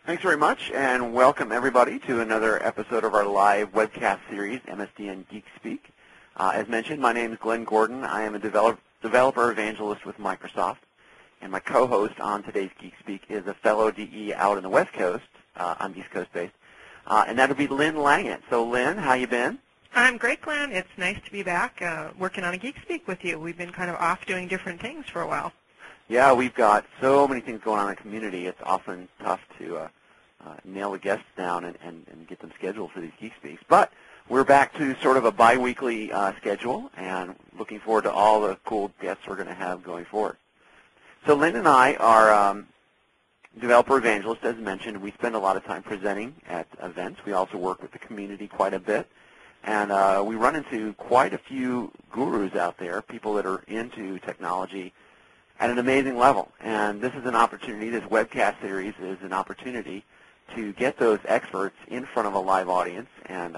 Thanks very much, and welcome everybody to another episode of our live webcast series, MSDN Geek Speak. As mentioned, my name is Glenn Gordon. I am a developer evangelist with Microsoft, and my co-host on today's Geek Speak is a fellow DE out in the West Coast. I'm East Coast based, and that would be Lynn Langit. So, Lynn, how you been? I'm great, Glenn. It's nice to be back working on a Geek Speak with you. We've been kind of off doing different things for a while. Yeah, we've got so many things going on in the community. It's often tough to nail the guests down and get them scheduled for these Geek Speaks. But we're back to sort of a bi-weekly schedule, and looking forward to all the cool guests we're going to have going forward. So Lynn and I are developer evangelists, as mentioned. We spend a lot of time presenting at events. We also work with the community quite a bit. And we run into quite a few gurus out there, people that are into technology at an amazing level. And this is an opportunity, this webcast series is an opportunity to get those experts in front of a live audience and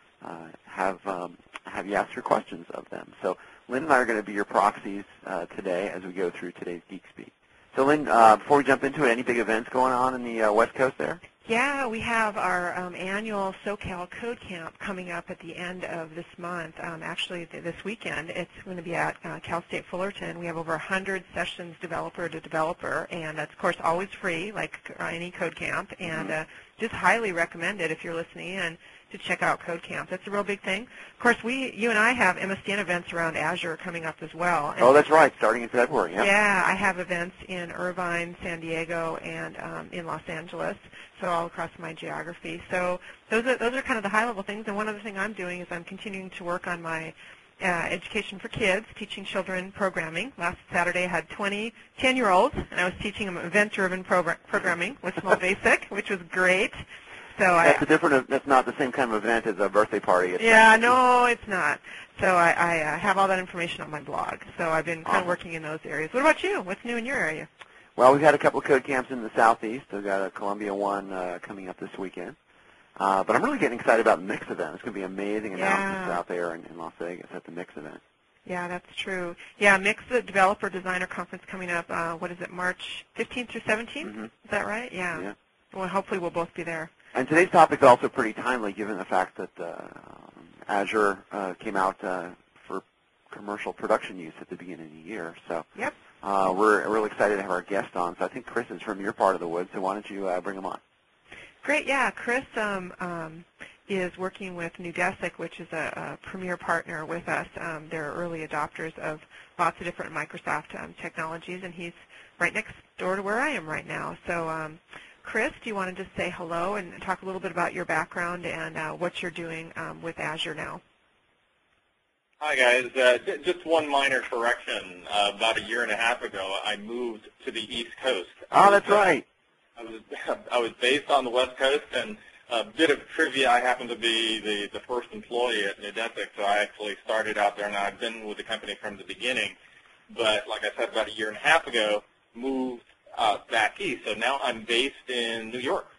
have you ask your questions of them. So Lynn and I are going to be your proxies today as we go through today's Geek Speak. So Lynn, before we jump into it, any big events going on in the West Coast there? Yeah, we have our annual SoCal Code Camp coming up at the end of this month. Actually, this weekend, it's going to be at Cal State Fullerton. We have over 100 sessions developer to developer, and that's, of course, always free, like any Code Camp, and just highly recommend it if you're listening in to check out Code Camp. That's a real big thing. Of course, you and I have MSDN events around Azure coming up as well. And that's right, starting in February. Yeah. Yeah, I have events in Irvine, San Diego, and in Los Angeles, so all across my geography. So those are kind of the high-level things. And one other thing I'm doing is I'm continuing to work on my education for kids, teaching children programming. Last Saturday I had 20 10-year-olds, and I was teaching them event-driven programming with Small Basic, which was great. So that's not the same kind of event as a birthday party. No, it's not. So I have all that information on my blog. So I've been kind of working in those areas. What about you? What's new in your area? Well, we've had a couple of code camps in the Southeast. We've got a Columbia one coming up this weekend. But I'm really getting excited about the Mix event. It's going to be amazing announcements out there in Las Vegas at the Mix event. Yeah, that's true. Yeah, Mix, the Developer Designer Conference coming up, March 15th through 17th? Mm-hmm. Is that right? Yeah. Well, hopefully we'll both be there. And today's topic is also pretty timely given the fact that Azure came out for commercial production use at the beginning of the year. So yep. We're really excited to have our guest on. So I think Chris is from your part of the woods, so why don't you bring him on? Great, yeah. Chris is working with Neudesic, which is a premier partner with us. They're early adopters of lots of different Microsoft technologies, and he's right next door to where I am right now. So Chris, do you want to just say hello and talk a little bit about your background and what you're doing with Azure now? Hi, guys. Just one minor correction. About a year and a half ago, I moved to the East Coast. That's right. I was based on the West Coast, and a bit of trivia, I happen to be the first employee at Neudesic, so I actually started out there, and I've been with the company from the beginning. But like I said, about a year and a half ago, moved back east, so now I'm based in New York.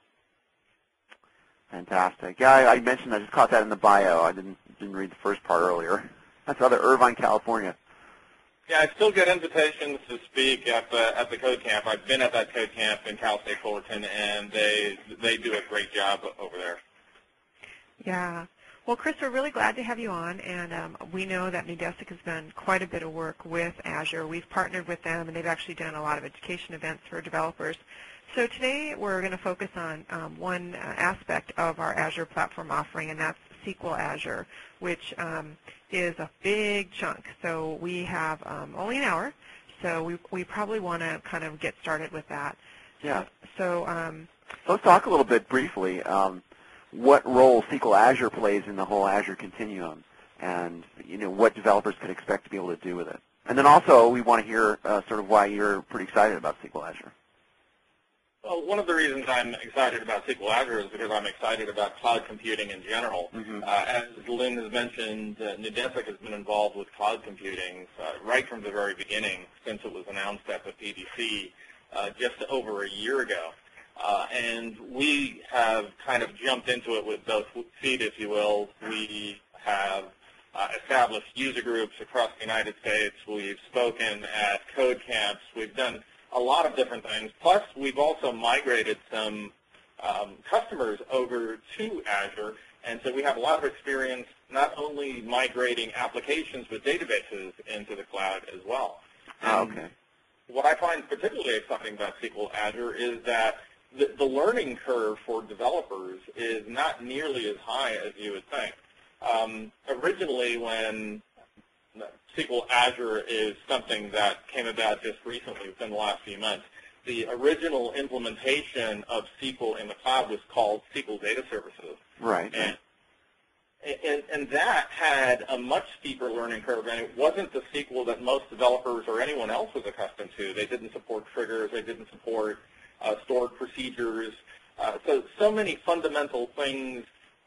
Fantastic. Yeah, I mentioned, I just caught that in the bio. I didn't read the first part earlier. That's out of Irvine, California. Yeah, I still get invitations to speak at the Code Camp. I've been at that Code Camp in Cal State Fullerton, and they do a great job over there. Yeah. Well, Chris, we're really glad to have you on, and we know that Neudesic has done quite a bit of work with Azure. We've partnered with them, and they've actually done a lot of education events for developers. So today we're going to focus on one aspect of our Azure platform offering, and that's SQL Azure, which is a big chunk. So we have only an hour, so we probably want to kind of get started with that. Yeah. So let's talk a little bit briefly what role SQL Azure plays in the whole Azure continuum, and what developers could expect to be able to do with it. And then also we want to hear sort of why you're pretty excited about SQL Azure. Well, one of the reasons I'm excited about SQL Azure is because I'm excited about cloud computing in general. Mm-hmm. As Lynn has mentioned, Neudesic has been involved with cloud computing right from the very beginning, since it was announced at the PDC just over a year ago. And we have kind of jumped into it with both feet, if you will. We have established user groups across the United States. We've spoken at code camps. We've done a lot of different things. Plus, we've also migrated some customers over to Azure, and so we have a lot of experience not only migrating applications but databases into the cloud as well. Okay. What I find particularly exciting about SQL Azure is that the learning curve for developers is not nearly as high as you would think. Originally, when SQL Azure is something that came about just recently within the last few months, the original implementation of SQL in the cloud was called SQL Data Services. Right. And that had a much steeper learning curve, and it wasn't the SQL that most developers or anyone else was accustomed to. They didn't support triggers. They didn't support stored procedures. So many fundamental things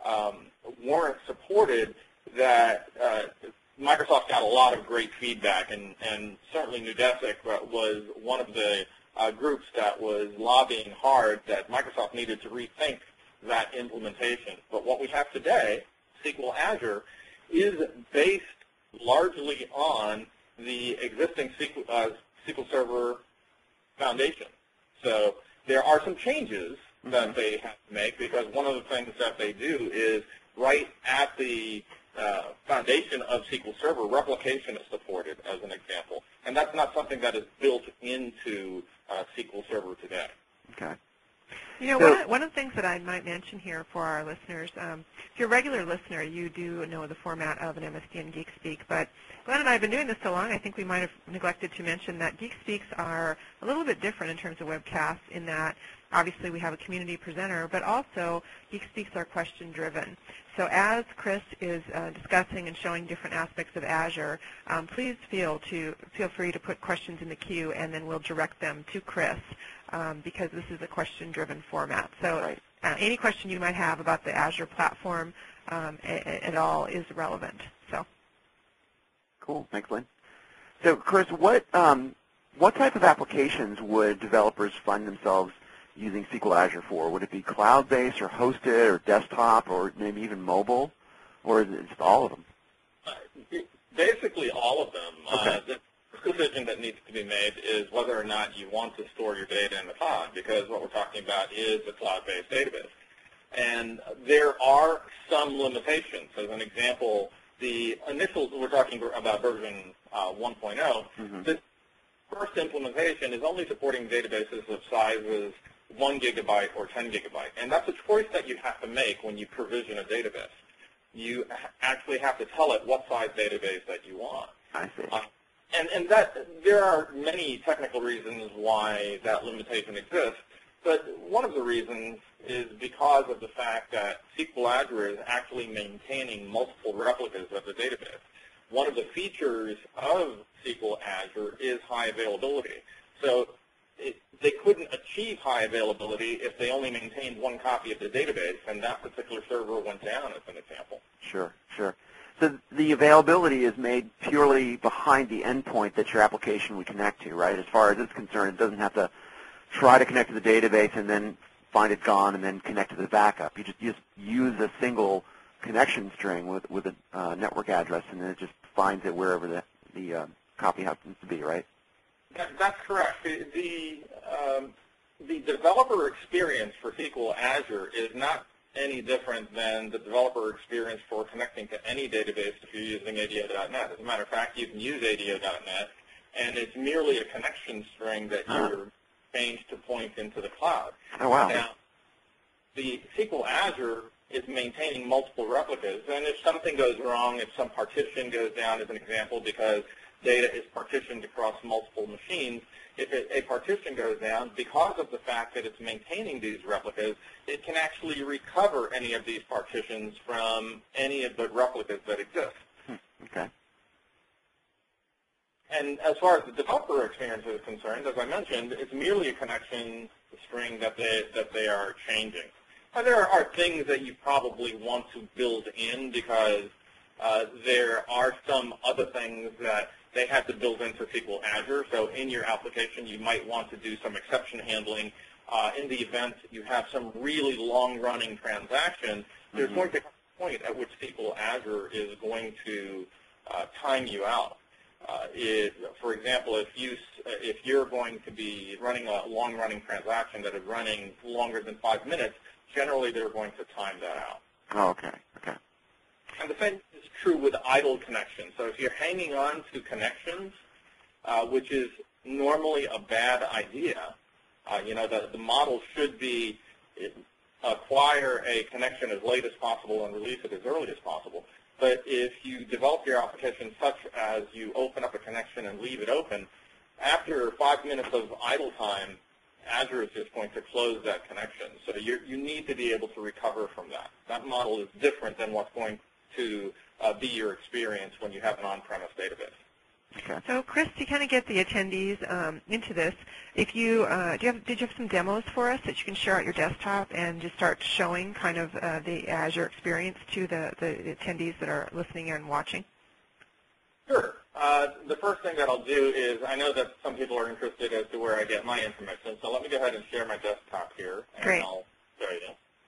weren't supported that Microsoft got a lot of great feedback, and certainly Neudesic was one of the groups that was lobbying hard that Microsoft needed to rethink that implementation. But what we have today, SQL Azure, is based largely on the existing SQL Server foundation. So there are some changes that they have to make, because one of the things that they do is right at the foundation of SQL Server, replication is supported, as an example. And that's not something that is built into SQL Server today. Okay. You know, one of the things that I might mention here for our listeners, if you're a regular listener, you do know the format of an MSDN GeekSpeak, but Glenn and I have been doing this so long, I think we might have neglected to mention that GeekSpeaks are a little bit different in terms of webcasts, in that obviously we have a community presenter, but also GeekSpeaks are question-driven. So as Chris is discussing and showing different aspects of Azure, please feel free to put questions in the queue, and then we'll direct them to Chris, because this is a question-driven format. So any question you might have about the Azure platform at all is relevant. So cool. Thanks, Lynn. So, Chris, what type of applications would developers find themselves using SQL Azure for? Would it be cloud-based or hosted or desktop or maybe even mobile, or is it just all of them? Basically all of them. Okay. The decision that needs to be made is whether or not you want to store your data in the cloud, because what we're talking about is a cloud-based database. And there are some limitations. As an example, the initial, we're talking about version 1.0, this first implementation is only supporting databases of sizes 1 gigabyte or 10 gigabyte. And that's a choice that you have to make when you provision a database. You actually have to tell it what size database that you want. I see. And that there are many technical reasons why that limitation exists, but one of the reasons is because of the fact that SQL Azure is actually maintaining multiple replicas of the database. One of the features of SQL Azure is high availability. So they couldn't achieve high availability if they only maintained one copy of the database, and that particular server went down, as an example. Sure, sure. So the availability is made purely behind the endpoint that your application would connect to, right? As far as it's concerned, it doesn't have to try to connect to the database and then find it gone and then connect to the backup. You just use a single connection string with a network address, and then it just finds it wherever the copy happens to be, right? That's correct. The developer experience for SQL Azure is not any different than the developer experience for connecting to any database if you're using ADO.NET. As a matter of fact, you can use ADO.NET, and it's merely a connection string that you're changed to point into the cloud. Oh, wow. Now, the SQL Azure is maintaining multiple replicas, and if something goes wrong, if some partition goes down, as an example, because data is partitioned across multiple machines, if a partition goes down, because of the fact that it's maintaining these replicas, it can actually recover any of these partitions from any of the replicas that exist. Okay. And as far as the developer experience is concerned, as I mentioned, it's merely a connection string that they are changing. Now, there are things that you probably want to build in, because there are some other things that they have to build into SQL Azure. So in your application, you might want to do some exception handling. In the event you have some really long-running transactions, there's going to be a point at which SQL Azure is going to time you out. For example, if you're going to be running a long-running transaction that is running longer than 5 minutes, generally they're going to time that out. Oh, okay. Okay. And the same is true with idle connections. So if you're hanging on to connections, which is normally a bad idea, the model should be acquire a connection as late as possible and release it as early as possible. But if you develop your application such as you open up a connection and leave it open, after 5 minutes of idle time, Azure is just going to close that connection. So you need to be able to recover from that. That model is different than what's going to be your experience when you have an on-premise database. Okay. So, Chris, to kind of get the attendees into this, did you have some demos for us that you can share out your desktop and just start showing kind of the Azure experience to the attendees that are listening and watching? Sure. The first thing that I'll do is, I know that some people are interested as to where I get my information, so let me go ahead and share my desktop here, and Great. I'll show you.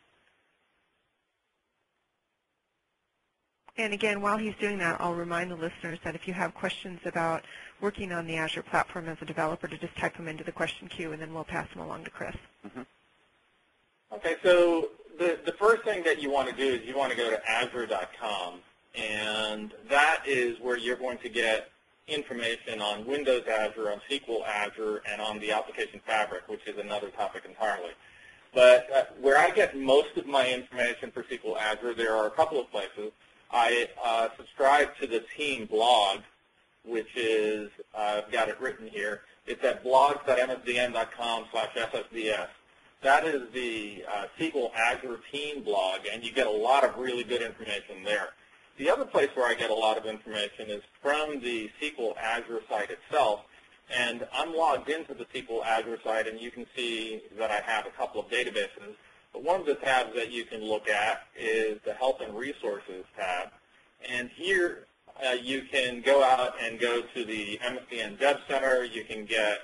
And again, while he's doing that, I'll remind the listeners that if you have questions about working on the Azure platform as a developer, to just type them into the question queue, and then we'll pass them along to Chris. Mm-hmm. Okay, so the first thing that you want to do is you want to go to Azure.com, and that is where you're going to get information on Windows Azure, on SQL Azure, and on the Application Fabric, which is another topic entirely. But where I get most of my information for SQL Azure, there are a couple of places. I subscribe to the team blog, which is, I've got it written here. It's at blogs.msdn.com/ssds. That is the SQL Azure team blog, and you get a lot of really good information there. The other place where I get a lot of information is from the SQL Azure site itself, and I'm logged into the SQL Azure site, and you can see that I have a couple of databases. But one of the tabs that you can look at is the Help and Resources tab. And here you can go out and go to the MSDN Dev Center. You can get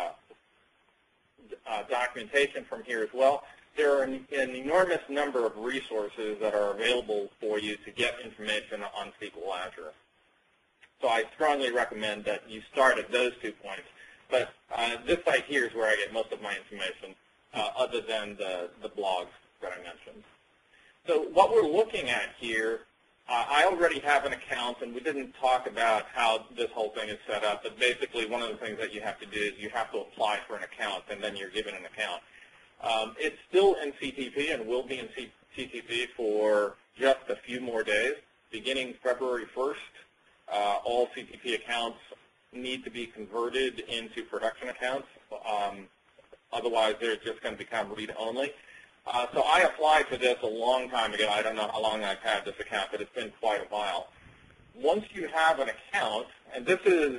documentation from here as well. There are an enormous number of resources that are available for you to get information on SQL Azure. So I strongly recommend that you start at those 2 points. But this site here is where I get most of my information, other than the blogs that I mentioned. So what we're looking at here, I already have an account, and we didn't talk about how this whole thing is set up, but basically one of the things that you have to do is you have to apply for an account, and then you're given an account. It's still in CTP and will be in CTP for just a few more days. Beginning February 1st, all CTP accounts need to be converted into production accounts. Otherwise, they're just going to become read-only. So I applied for this a long time ago. I don't know how long I've had this account, but it's been quite a while. Once you have an account, and this is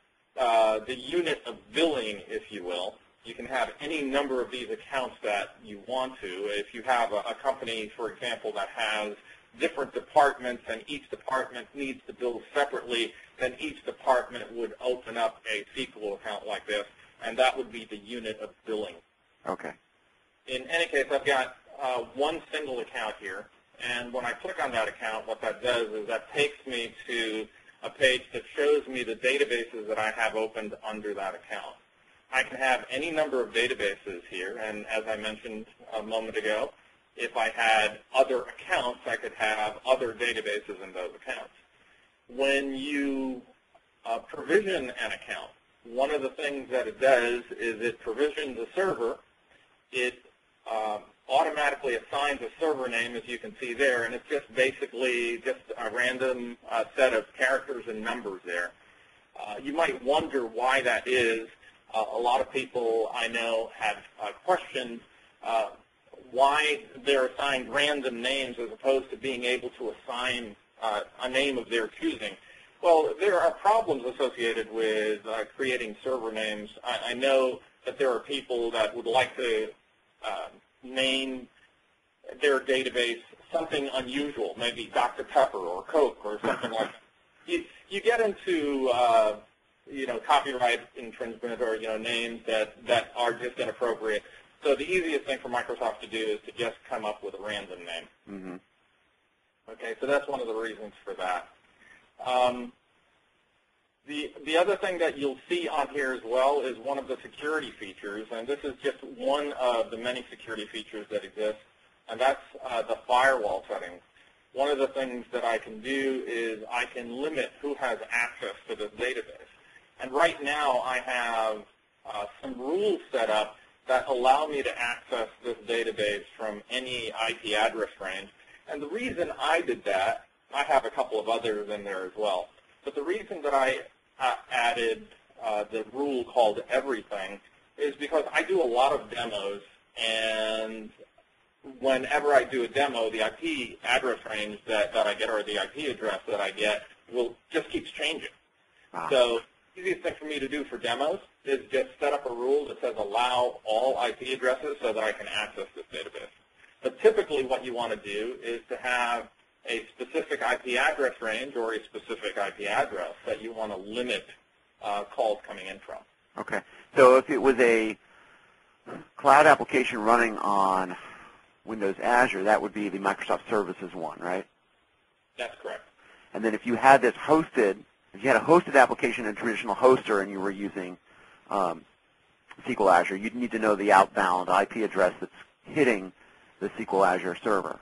the unit of billing, if you will, you can have any number of these accounts that you want to. If you have a company, for example, that has different departments and each department needs to bill separately, then each department would open up a SQL account like this, and that would be the unit of billing. Okay. In any case, I've got one single account here, and when I click on that account, what that does is that takes me to a page that shows me the databases that I have opened under that account. I can have any number of databases here, and as I mentioned a moment ago, if I had other accounts, I could have other databases in those accounts. When you provision an account, one of the things that it does is it provisions a server. It automatically assigns a server name, as you can see there, and it's just basically just a random set of characters and numbers there. You might wonder why that is. A lot of people I know have questioned why they're assigned random names as opposed to being able to assign a name of their choosing. Well, there are problems associated with creating server names. I know that there are people that would like to name their database something unusual, maybe Dr. Pepper or Coke or something like that. You get into copyright infringement or names that are just inappropriate. So the easiest thing for Microsoft to do is to just come up with a random name. Mm-hmm. Okay, so that's one of the reasons for that. The other thing that you'll see on here as well is one of the security features, and this is just one of the many security features that exist, and that's the firewall settings. One of the things that I can do is I can limit who has access to this database. And right now I have some rules set up that allow me to access this database from any IP address range. And the reason I did that, I have a couple of others in there as well, but the reason that I added the rule called everything is because I do a lot of demos, and whenever I do a demo, the IP address range that I get, or the IP address that I get, just keeps changing. Wow. So the easiest thing for me to do for demos is just set up a rule that says allow all IP addresses so that I can access this database. But typically what you want to do is to have a specific IP address range or a specific IP address that you want to limit calls coming in from. Okay. So if it was a cloud application running on Windows Azure, that would be the Microsoft Services one, right? That's correct. And then if you had this hosted, if you had a hosted application in a traditional hoster and you were using SQL Azure, you'd need to know the outbound IP address that's hitting the SQL Azure server.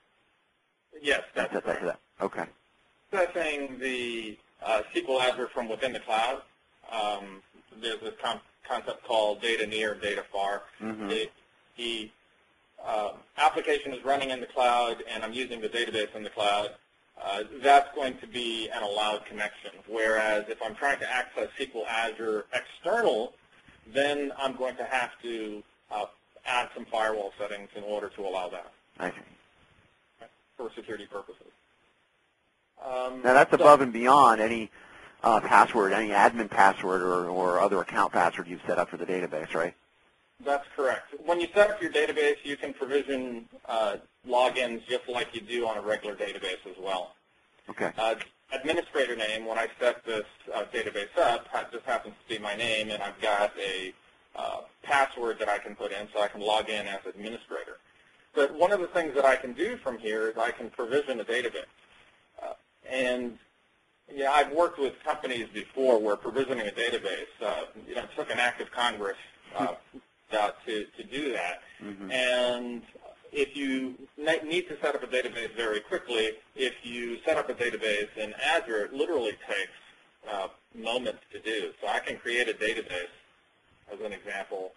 Yes, that's correct. Okay. Accessing the SQL Azure from within the cloud, there's this concept called data near, data far. Mm-hmm. The application is running in the cloud, and I'm using the database in the cloud. That's going to be an allowed connection, whereas if I'm trying to access SQL Azure external, then I'm going to have to add some firewall settings in order to allow that. I see. For security purposes. Now that's above and beyond any password, any admin password or other account password you've set up for the database, right? That's correct. When you set up your database, you can provision logins just like you do on a regular database as well. Okay. Administrator name, when I set this database up, just happens to be my name, and I've got a password that I can put in so I can log in as administrator. But one of the things that I can do from here is I can provision a database. And yeah, I've worked with companies before where provisioning a database, it took an act of Congress to do that. Mm-hmm. And if you need to set up a database very quickly, if you set up a database in Azure, it literally takes moments to do. So I can create a database, as an example,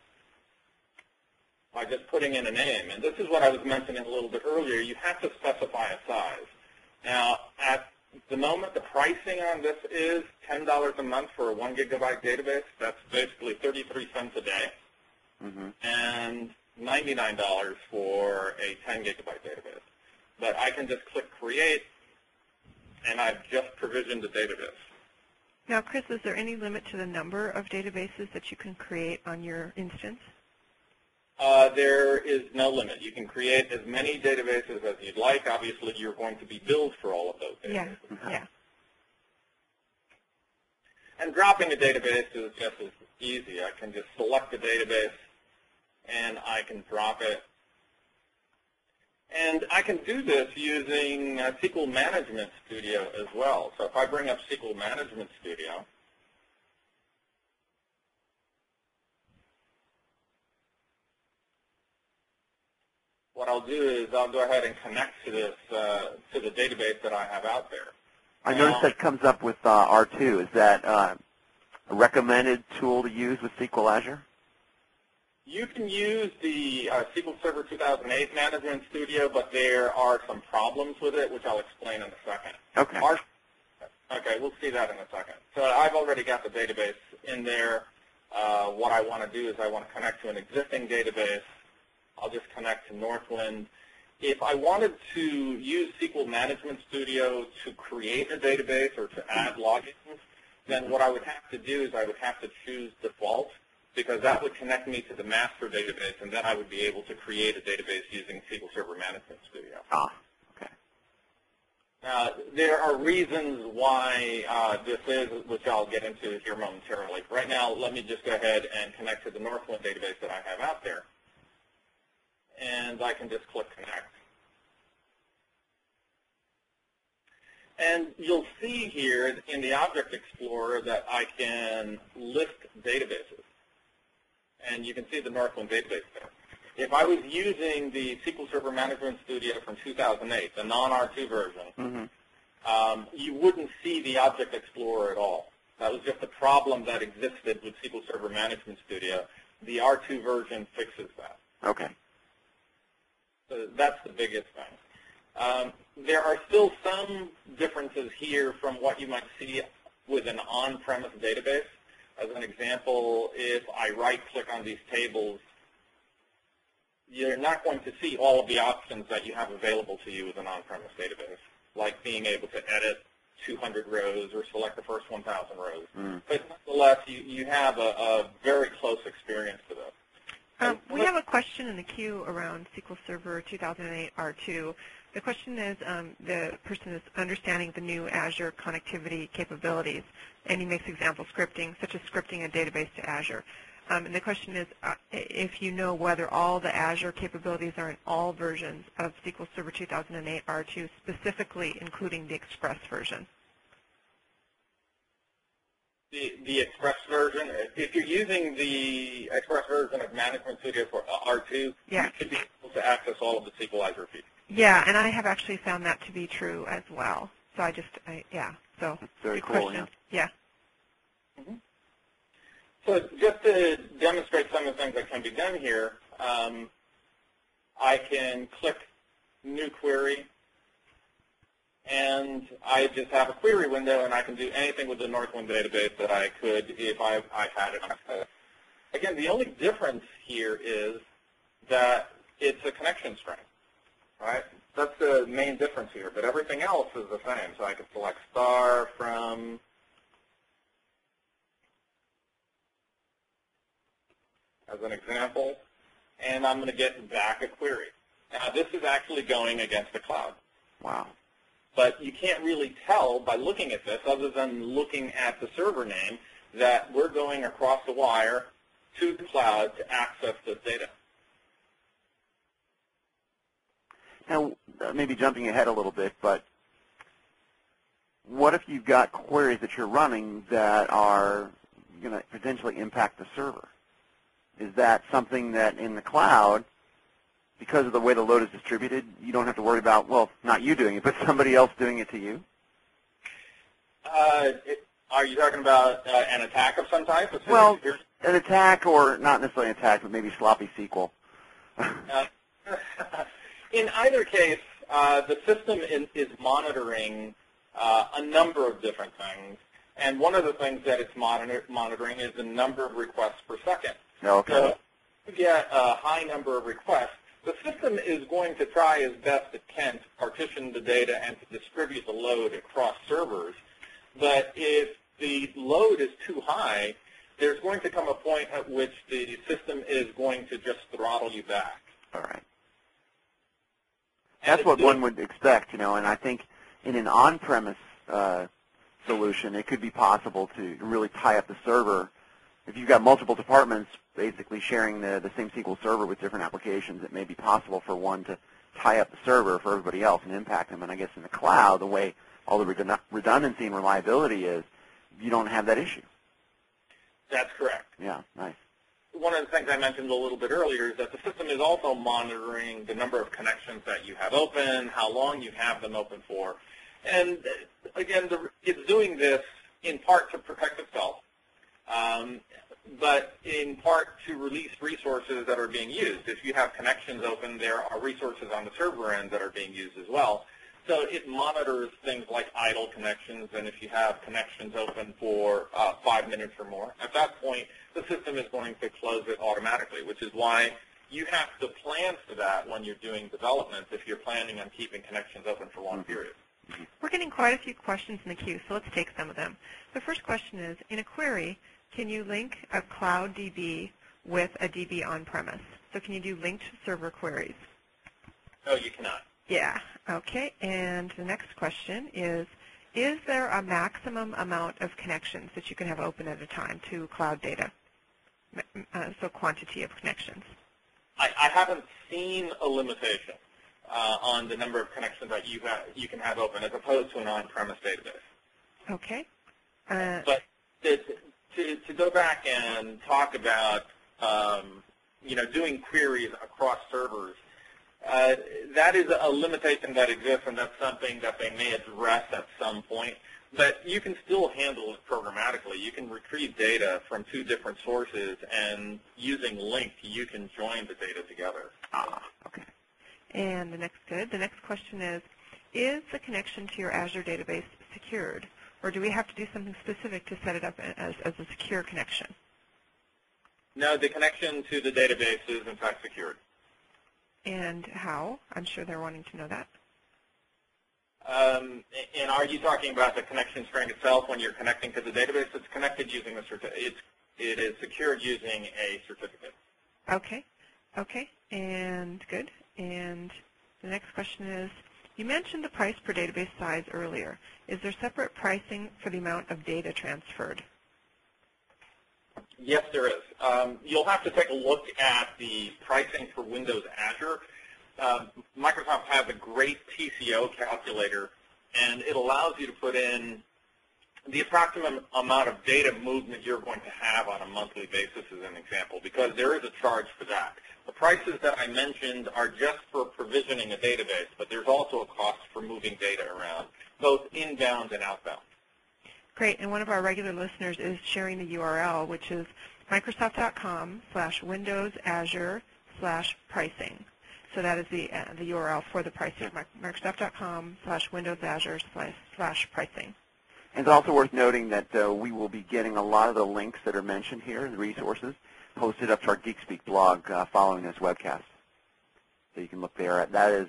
by just putting in a name. And this is what I was mentioning a little bit earlier. You have to specify a size. Now, at the moment, the pricing on this is $10 a month for a 1 gigabyte database. That's basically 33 cents a day. Mm-hmm. And $99 for a 10 gigabyte database. But I can just click create, and I've just provisioned the database. Now, Chris, is there any limit to the number of databases that you can create on your instance? There is no limit. You can create as many databases as you'd like. Obviously, you're going to be billed for all of those databases. Yeah. And dropping a database is just as easy. I can just select the database, and I can drop it. And I can do this using SQL Management Studio as well. So if I bring up SQL Management Studio, what I'll do is I'll go ahead and connect to this to the database that I have out there. I noticed that comes up with R2. Is that a recommended tool to use with SQL Azure? You can use the SQL Server 2008 Management Studio, but there are some problems with it, which I'll explain in a second. Okay. Okay, we'll see that in a second. So I've already got the database in there. What I want to do is I want to connect to an existing database. I'll just connect to Northwind. If I wanted to use SQL Management Studio to create a database or to add logins, then what I would have to do is I would have to choose default, because that would connect me to the master database, and then I would be able to create a database using SQL Server Management Studio. Okay. Now, there are reasons why this is, which I'll get into here momentarily. Right now, let me just go ahead and connect to the Northwind database that I have out there. And I can just click connect. And you'll see here in the Object Explorer that I can list databases. And you can see the Northwind database there. If I was using the SQL Server Management Studio from 2008, the non-R2 version, you wouldn't see the Object Explorer at all. That was just a problem that existed with SQL Server Management Studio. The R2 version fixes that. Okay. So that's the biggest thing. There are still some differences here from what you might see with an on-premise database. As an example, if I right-click on these tables, you're not going to see all of the options that you have available to you with an on-premise database, like being able to edit 200 rows or select the first 1,000 rows. But nonetheless, you have a very close experience to this. We have a question in the queue around SQL Server 2008 R2. The question is, the person is understanding the new Azure connectivity capabilities, and he makes example scripting, such as scripting a database to Azure. And the question is, if you know whether all the Azure capabilities are in all versions of SQL Server 2008 R2, specifically including the Express version. The Express version, if you're using the Express version of Management Studio for R2, yeah, you should be able to access all of the SQL Azure features. Yeah, and I have actually found that to be true as well. So yeah. So that's very cool. Yeah. So just to demonstrate some of the things that can be done here, I can click New Query, and I just have a query window, and I can do anything with the Northwind database that I could if I had it. Again, the only difference here is that it's a connection string, right? That's the main difference here, but everything else is the same. So I could select star from as an example, and I'm going to get back a query. Now, this is actually going against the cloud. Wow. But you can't really tell by looking at this, other than looking at the server name, that we're going across the wire to the cloud to access this data. Now, maybe jumping ahead a little bit, but what if you've got queries that you're running that are going to potentially impact the server? Is that something that in the cloud, because of the way the load is distributed, you don't have to worry about, well, not you doing it, but somebody else doing it to you? Are you talking about an attack of some type? Well, an attack, or not necessarily an attack, but maybe sloppy SQL. In either case, the system is monitoring a number of different things, and one of the things that it's monitoring is the number of requests per second. Okay. So if you get a high number of requests, the system is going to try as best it can to partition the data and to distribute the load across servers. But if the load is too high, there's going to come a point at which the system is going to just throttle you back. All right. That's what one would expect, and I think in an on-premise solution, it could be possible to really tie up the server. If you've got multiple departments basically sharing the same SQL server with different applications, it may be possible for one to tie up the server for everybody else and impact them. And I guess in the cloud, the way all the redundancy and reliability is, you don't have that issue. That's correct. Yeah, nice. One of the things I mentioned a little bit earlier is that the system is also monitoring the number of connections that you have open, how long you have them open for. And again, it's doing this in part to protect itself, but in part to release resources that are being used. If you have connections open, there are resources on the server end that are being used as well. So it monitors things like idle connections, and if you have connections open for 5 minutes or more, at that point, the system is going to close it automatically, which is why you have to plan for that when you're doing development if you're planning on keeping connections open for long periods. We're getting quite a few questions in the queue, so let's take some of them. The first question is, in a query, can you link a Cloud DB with a DB on-premise? So can you do linked server queries? No, you cannot. Yeah, okay. And the next question is there a maximum amount of connections that you can have open at a time to cloud data? So quantity of connections. I haven't seen a limitation. on the number of connections that you can have open, as opposed to an on-premise database. Okay. But to go back and talk about doing queries across servers, that is a limitation that exists, and that's something that they may address at some point. But you can still handle it programmatically. You can retrieve data from two different sources, and using LINQ, you can join the data together. Okay. And the next question is the connection to your Azure database secured, or do we have to do something specific to set it up as a secure connection? No, the connection to the database is, in fact, secured. And how? I'm sure they're wanting to know that. And are you talking about the connection string itself when you're connecting to the database? It's connected using a certificate. It is secured using a certificate. Okay. Okay. And good. And the next question is, you mentioned the price per database size earlier. Is there separate pricing for the amount of data transferred? Yes, there is. You'll have to take a look at the pricing for Windows Azure. Microsoft has a great TCO calculator, and it allows you to put in the approximate amount of data movement you're going to have on a monthly basis, as an example, because there is a charge for that. The prices that I mentioned are just for provisioning a database, but there's also a cost for moving data around, both inbound and outbound. Great, and one of our regular listeners is sharing the URL, which is Microsoft.com/WindowsAzure/pricing. So that is the URL for the pricing, Microsoft.com/WindowsAzure/pricing. And it's also worth noting that we will be getting a lot of the links that are mentioned here, the resources, posted up to our GeekSpeak blog following this webcast. So you can look there. That is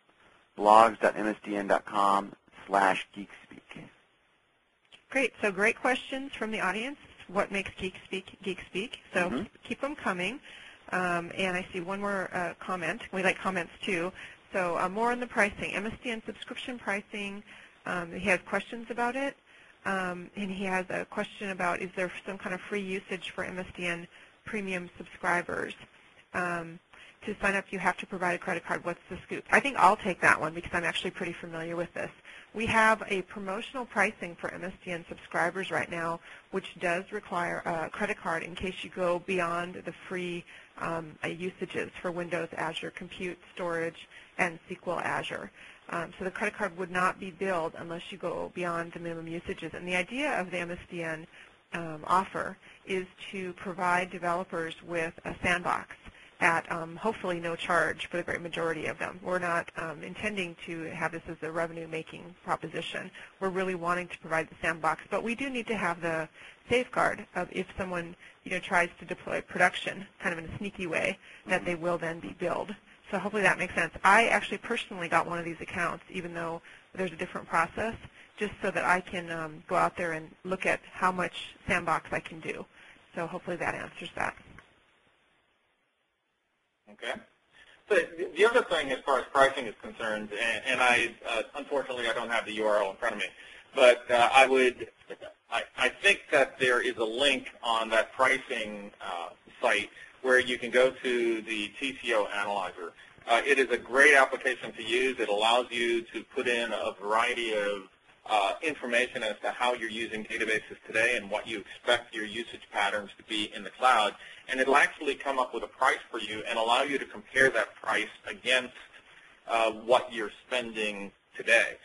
blogs.msdn.com/GeekSpeak. Great. So great questions from the audience. What makes GeekSpeak? So keep them coming. And I see one more comment. We like comments too. So more on the pricing. MSDN subscription pricing. He has questions about it. And he has a question about, is there some kind of free usage for MSDN premium subscribers? To sign up, you have to provide a credit card. What's the scoop? I think I'll take that one because I'm actually pretty familiar with this. We have a promotional pricing for MSDN subscribers right now, which does require a credit card in case you go beyond the free usages for Windows Azure Compute, Storage, and SQL Azure. So the credit card would not be billed unless you go beyond the minimum usages. And the idea of the MSDN offer is to provide developers with a sandbox at hopefully no charge for the great majority of them. We're not intending to have this as a revenue-making proposition. We're really wanting to provide the sandbox, but we do need to have the safeguard of if someone tries to deploy production kind of in a sneaky way, that they will then be billed. So hopefully that makes sense. I actually personally got one of these accounts, even though there's a different process, just so that I can go out there and look at how much sandbox I can do. So hopefully that answers that. Okay. So the other thing as far as pricing is concerned, and unfortunately I don't have the URL in front of me, but I think that there is a link on that pricing site where you can go to the TCO analyzer. It is a great application to use. It allows you to put in a variety of information as to how you're using databases today and what you expect your usage patterns to be in the cloud. And it'll actually come up with a price for you and allow you to compare that price against what you're spending today.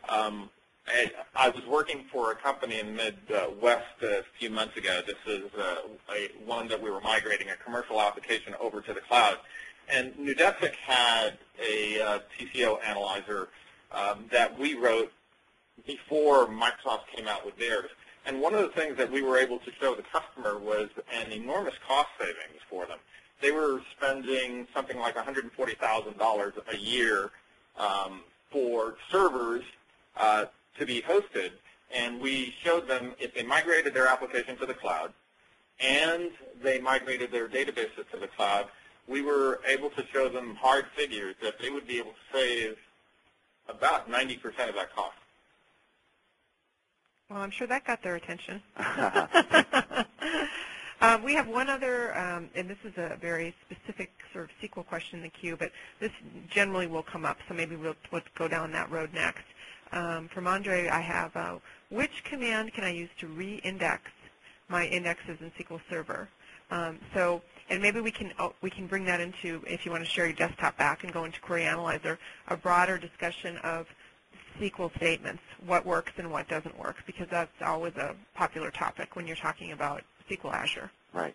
I was working for a company in the Midwest a few months ago. This is one that we were migrating a commercial application over to the cloud. And Neudesic had a TCO analyzer that we wrote before Microsoft came out with theirs. And one of the things that we were able to show the customer was an enormous cost savings for them. They were spending something like $140,000 a year for servers to be hosted, and we showed them if they migrated their application to the cloud and they migrated their databases to the cloud, we were able to show them hard figures that they would be able to save about 90% of that cost. Well, I'm sure that got their attention. We have one other, and this is a very specific sort of SQL question in the queue, but this generally will come up, so maybe we'll go down that road next. From Andre, I have, which command can I use to re-index my indexes in SQL Server? And maybe we can bring that into, if you want to share your desktop back and go into Query Analyzer, a broader discussion of SQL statements, what works and what doesn't work, because that's always a popular topic when you're talking about SQL Azure. Right.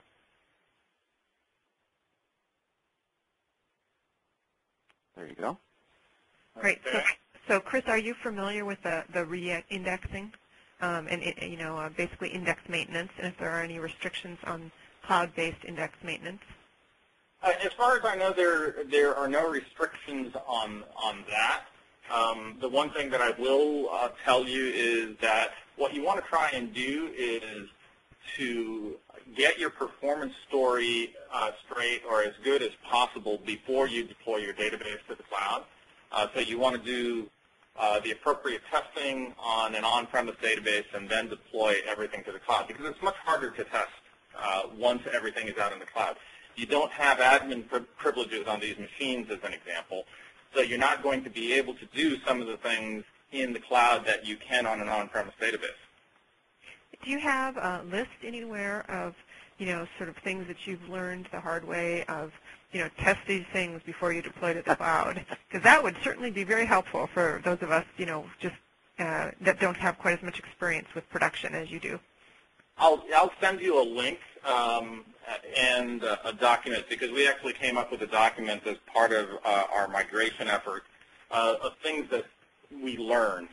There you go. Great. So Chris, are you familiar with the re-indexing and basically index maintenance, and if there are any restrictions on cloud-based index maintenance? As far as I know, there are no restrictions on that. The one thing that I will tell you is that what you want to try and do is to get your performance story straight or as good as possible before you deploy your database to the cloud. So you want to do the appropriate testing on an on-premise database and then deploy everything to the cloud, because it's much harder to test once everything is out in the cloud. You don't have admin privileges on these machines, as an example, so you're not going to be able to do some of the things in the cloud that you can on an on-premise database. Do you have a list anywhere of, sort of things that you've learned the hard way of, test these things before you deploy to the cloud? Because that would certainly be very helpful for those of us, just that don't have quite as much experience with production as you do. I'll send you a link and a document, because we actually came up with a document as part of our migration effort of things that we learned.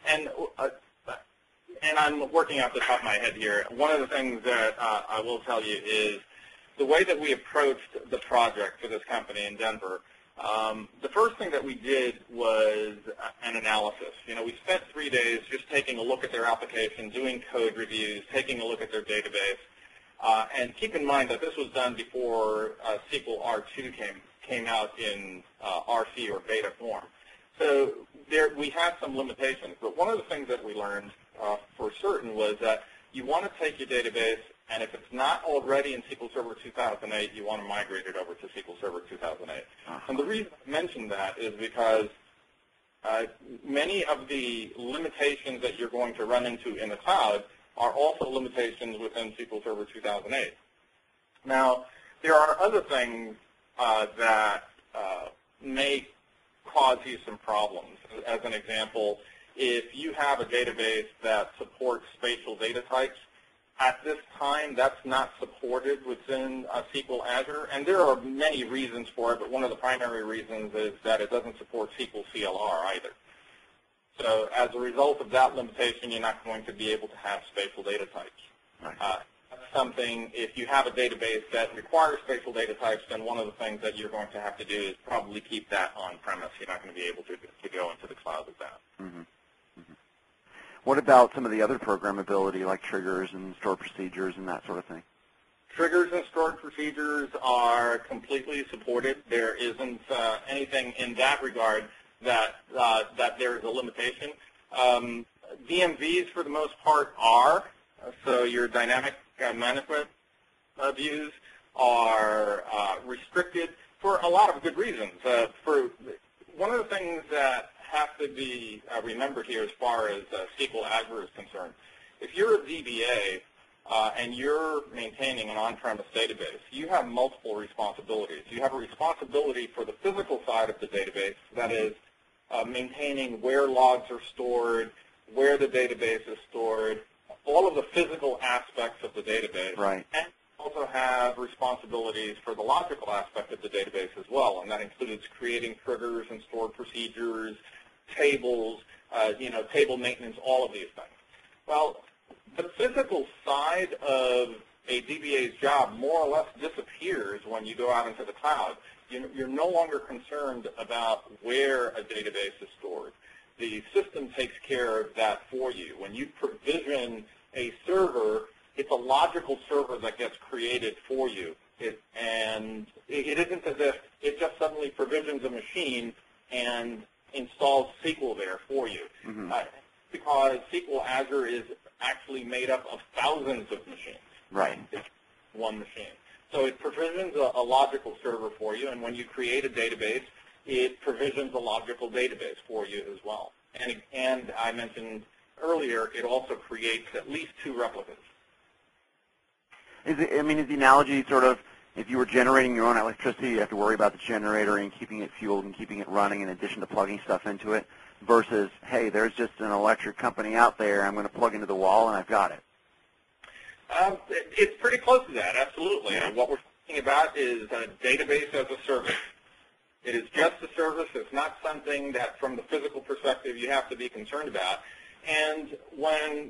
And I'm working off the top of my head here. One of the things that I will tell you is the way that we approached the project for this company in Denver. The first thing that we did was an analysis. We spent 3 days just taking a look at their application, doing code reviews, taking a look at their database. And keep in mind that this was done before SQL R2 came out in RC or beta form. So we had some limitations. But one of the things that we learned for certain was that you want to take your database, and if it's not already in SQL Server 2008, you want to migrate it over to SQL Server 2008. And the reason I mention that is because many of the limitations that you're going to run into in the cloud are also limitations within SQL Server 2008. Now, there are other things that may cause you some problems. As an example, if you have a database that supports spatial data types, at this time that's not supported within SQL Azure, and there are many reasons for it, but one of the primary reasons is that it doesn't support SQL CLR either. So as a result of that limitation, you're not going to be able to have spatial data types. Right. That's something, if you have a database that requires spatial data types, then one of the things that you're going to have to do is probably keep that on-premise. You're not going to be able to go into the cloud with that. Mm-hmm. Mm-hmm. What about some of the other programmability, like triggers and stored procedures and that sort of thing? Triggers and stored procedures are completely supported. There isn't anything in that regard that there is a limitation. DMVs, for the most part, are. So your dynamic management views are restricted for a lot of good reasons. For one of the things that have to be remembered here as far as SQL Azure is concerned, if you're a DBA and you're maintaining an on-premise database, you have multiple responsibilities. You have a responsibility for the physical side of the database, that is maintaining where logs are stored, where the database is stored, all of the physical aspects of the database. Right. And also have responsibilities for the logical aspect of the database as well, and that includes creating triggers and stored procedures, tables, table maintenance, all of these things. Well, the physical side of a DBA's job more or less disappears when you go out into the cloud. You're no longer concerned about where a database is stored. The system takes care of that for you. When you provision a server, it's a logical server that gets created for you. And it isn't as if it just suddenly provisions a machine and installs SQL there for you. Mm-hmm. Because SQL Azure is actually made up of thousands of machines. Right. It's one machine. So it provisions a logical server for you, and when you create a database, it provisions a logical database for you as well. And I mentioned earlier, it also creates at least 2 replicas. Is the analogy sort of, if you were generating your own electricity, you have to worry about the generator and keeping it fueled and keeping it running in addition to plugging stuff into it, versus, hey, there's just an electric company out there, I'm going to plug into the wall and I've got it? It's pretty close to that, absolutely. And what we're talking about is a database as a service. It is just a service. It's not something that, from the physical perspective, you have to be concerned about. And when,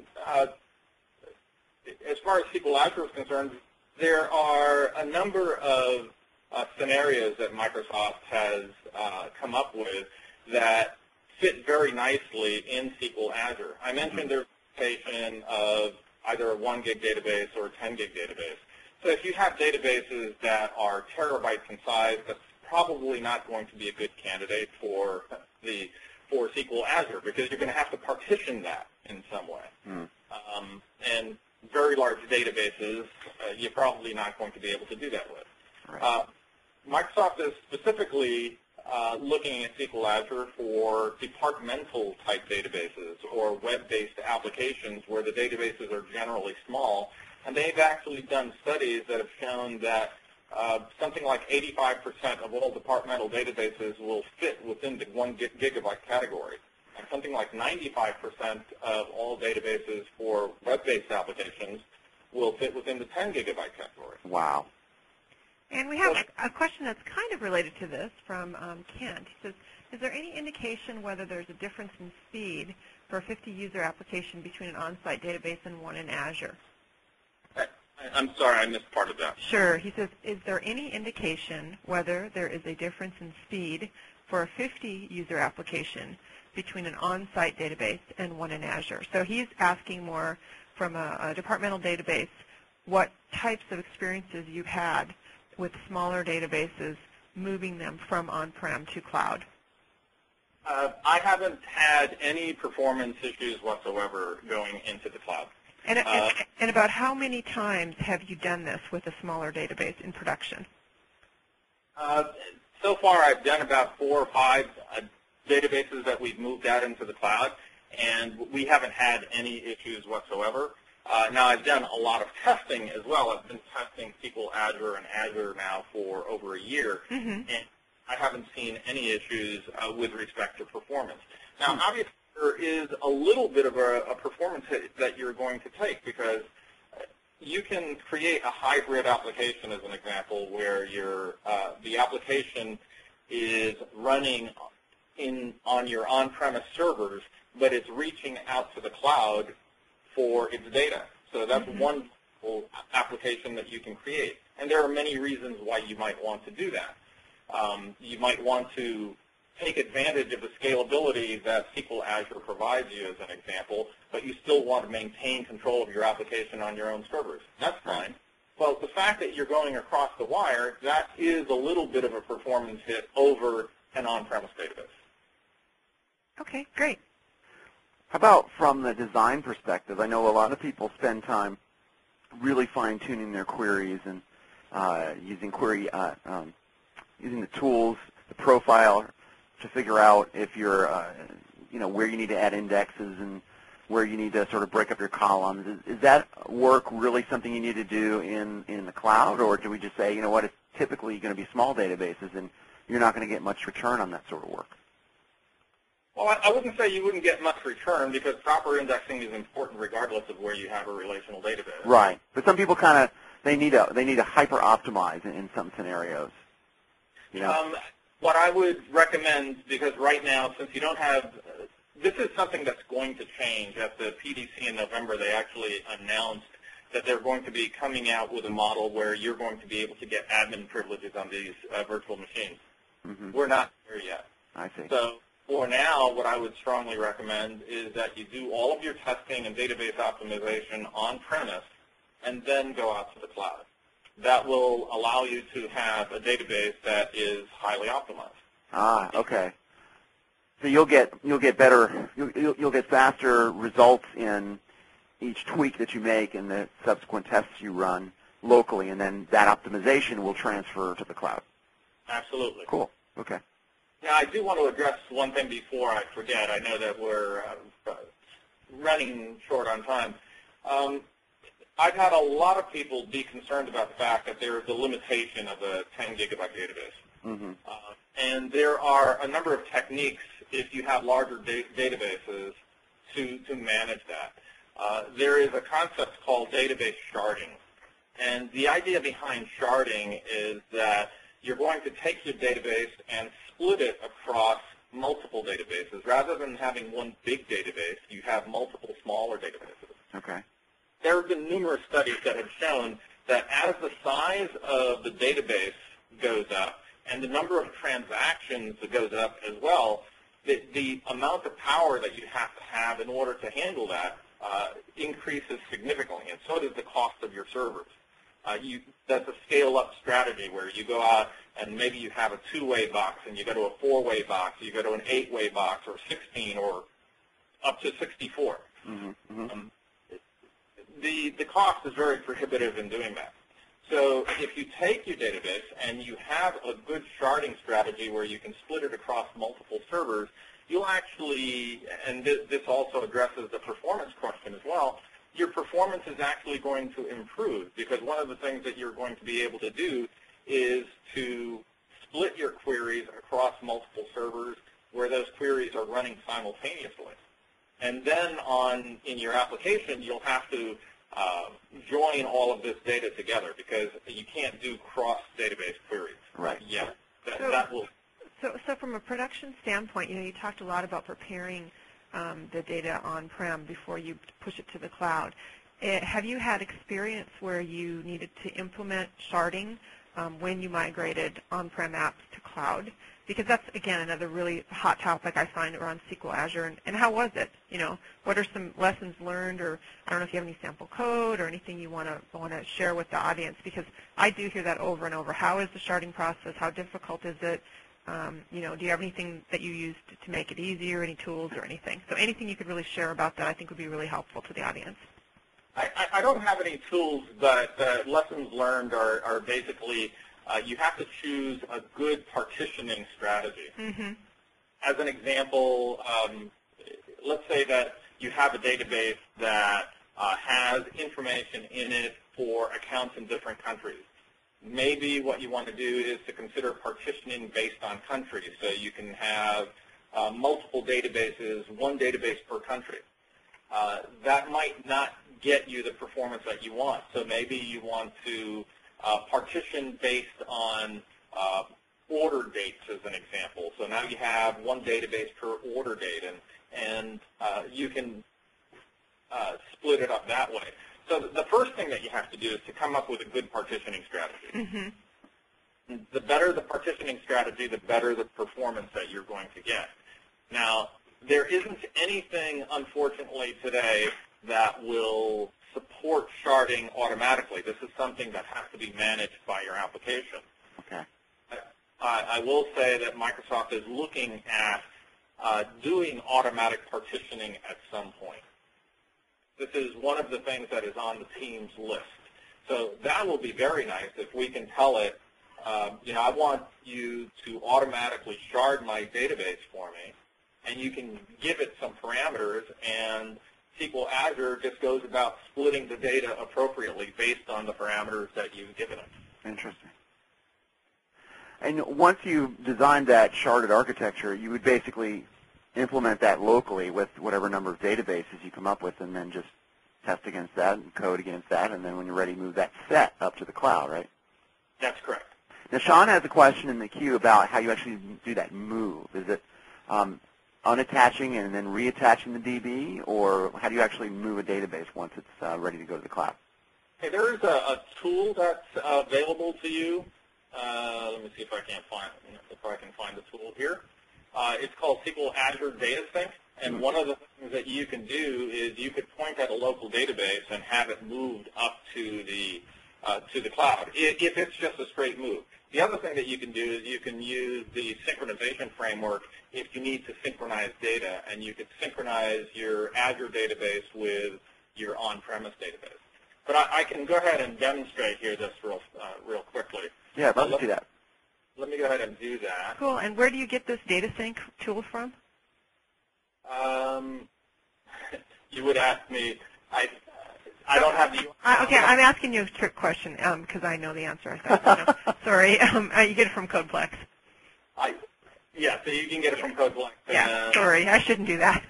as far as SQL Azure is concerned, there are a number of scenarios that Microsoft has come up with that fit very nicely in SQL Azure. I mentioned there's a implementation of either a 1 gig database or a 10 gig database. So if you have databases that are terabytes in size, that's probably not going to be a good candidate for SQL Azure, because you're going to have to partition that in some way. And very large databases, you're probably not going to be able to do that with. Right. Microsoft is specifically looking at SQL Azure for departmental type databases or web-based applications where the databases are generally small, and they've actually done studies that have shown that something like 85% of all departmental databases will fit within the 1 gigabyte category. And something like 95% of all databases for web-based applications will fit within the 10 gigabyte category. Wow. And we have a question that's kind of related to this from Kent. He says, is there any indication whether there's a difference in speed for a 50-user application between an on-site database and one in Azure? I'm sorry, I missed part of that. Sure. He says, is there any indication whether there is a difference in speed for a 50-user application between an on-site database and one in Azure? So he's asking more from a departmental database what types of experiences you've had with smaller databases moving them from on-prem to cloud. I haven't had any performance issues whatsoever going into the cloud. And about how many times have you done this with a smaller database in production? So far, I've done about 4 or 5 databases that we've moved out into the cloud, and we haven't had any issues whatsoever. Now, I've done a lot of testing as well. I've been testing SQL Azure and Azure now for over a year, and I haven't seen any issues with respect to performance. Now, obviously, there is a little bit of a performance hit that you're going to take, because you can create a hybrid application, as an example, where the application is running on your on-premise servers, but it's reaching out to the cloud for its data. So that's one application that you can create. And there are many reasons why you might want to do that. You might want to take advantage of the scalability that SQL Azure provides you, as an example, but you still want to maintain control of your application on your own servers. That's fine. Well, the fact that you're going across the wire, that is a little bit of a performance hit over an on-premise database. Okay, great. How about from the design perspective? I know a lot of people spend time really fine-tuning their queries and using the tools, the profile, to figure out if you're, where you need to add indexes and where you need to sort of break up your columns. Is that work really something you need to do in the cloud, or do we just say, you know what, it's typically going to be small databases and you're not going to get much return on that sort of work? Well, I wouldn't say you wouldn't get much return, because proper indexing is important regardless of where you have a relational database. Right, but some people kind of they need to hyper optimize in some scenarios. You know? What I would recommend, because right now, since you don't have, this is something that's going to change. At the PDC in November, they actually announced that they're going to be coming out with a model where you're going to be able to get admin privileges on these virtual machines. We're not there yet. I see. So for now, what I would strongly recommend is that you do all of your testing and database optimization on-premise and then go out to the cloud. That will allow you to have a database that is highly optimized. Ah, okay. So you'll get better, you'll get faster results in each tweak that you make and the subsequent tests you run locally, and then that optimization will transfer to the cloud. Absolutely. Cool. Okay. Now, I do want to address one thing before I forget. I know that we're running short on time. I've had a lot of people be concerned about the fact that there is a limitation of a 10-gigabyte database. Mm-hmm. And there are a number of techniques, if you have larger databases, to manage that. There is a concept called database sharding. And the idea behind sharding is that you're going to take your database and split it across multiple databases. Rather than having one big database, you have multiple smaller databases. Okay. There have been numerous studies that have shown that as the size of the database goes up and the number of transactions that goes up as well, the amount of power that you have in order to handle that increases significantly, and so does the cost of your servers. That's a scale-up strategy where you go out and maybe you have a 2-way box and you go to a 4-way box, you go to an 8-way box or 16 or up to 64. Mm-hmm. Mm-hmm. The cost is very prohibitive in doing that. So if you take your database and you have a good sharding strategy where you can split it across multiple servers, you'll actually, and this also addresses the performance question as well, your performance is actually going to improve, because one of the things that you're going to be able to do is to split your queries across multiple servers where those queries are running simultaneously. And then in your application, you'll have to join all of this data together, because you can't do cross-database queries. Right. Yeah. So from a production standpoint, you talked a lot about preparing the data on-prem before you push it to the cloud. Have you had experience where you needed to implement sharding when you migrated on-prem apps to cloud? Because that's, again, another really hot topic I find around SQL Azure. And how was it? What are some lessons learned, or I don't know if you have any sample code or anything you want to share with the audience, because I do hear that over and over. How is the sharding process? How difficult is it? Do you have anything that you used to make it easier, any tools or anything? So anything you could really share about that I think would be really helpful to the audience. I don't have any tools, but lessons learned are basically you have to choose a good partitioning strategy. Mm-hmm. As an example, let's say that you have a database that has information in it for accounts in different countries. Maybe what you want to do is to consider partitioning based on country, so you can have multiple databases, one database per country. That might not get you the performance that you want, so maybe you want to partition based on order dates, as an example. So now you have one database per order date, and you can split it up that way. So the first thing that you have to do is to come up with a good partitioning strategy. Mm-hmm. The better the partitioning strategy, the better the performance that you're going to get. Now, there isn't anything, unfortunately, today that will support sharding automatically. This is something that has to be managed by your application. Okay. I will say that Microsoft is looking at doing automatic partitioning at some point. This is one of the things that is on the team's list. So that will be very nice if we can tell it, I want you to automatically shard my database for me, and you can give it some parameters, and SQL Azure just goes about splitting the data appropriately based on the parameters that you've given it. Interesting. And once you designed that sharded architecture, you would basically implement that locally with whatever number of databases you come up with, and then just test against that and code against that, and then when you're ready, move that set up to the cloud, right? That's correct. Now, Sean has a question in the queue about how you actually do that move. Is it unattaching and then reattaching the DB, or how do you actually move a database once it's ready to go to the cloud? Okay, there is a tool that's available to you. Let me see if I can find the tool here. It's called SQL Azure Data Sync, and one of the things that you can do is you could point at a local database and have it moved up to the cloud, if it's just a straight move. The other thing that you can do is you can use the synchronization framework if you need to synchronize data, and you could synchronize your Azure database with your on-premise database. But I can go ahead and demonstrate here this real quickly. Yeah, I'd love to see that. Let me go ahead and do that. Cool. And where do you get this data sync tool from? You would ask me. I don't have the. Okay, I'm asking you a trick question because I know the answer. No, sorry, you get it from Codeplex. Yeah, so you can get it from Codeplex. Yeah, sorry, I shouldn't do that.